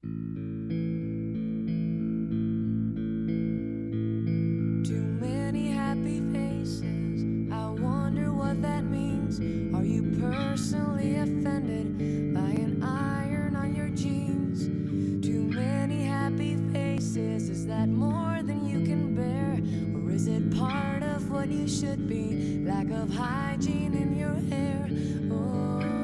Too many happy faces, I wonder what that means. Are you personally offended by an iron on your jeans? Too many happy faces, is that more than you can bear? Or is it part of what you should be? Lack of hygiene in your hair? Oh.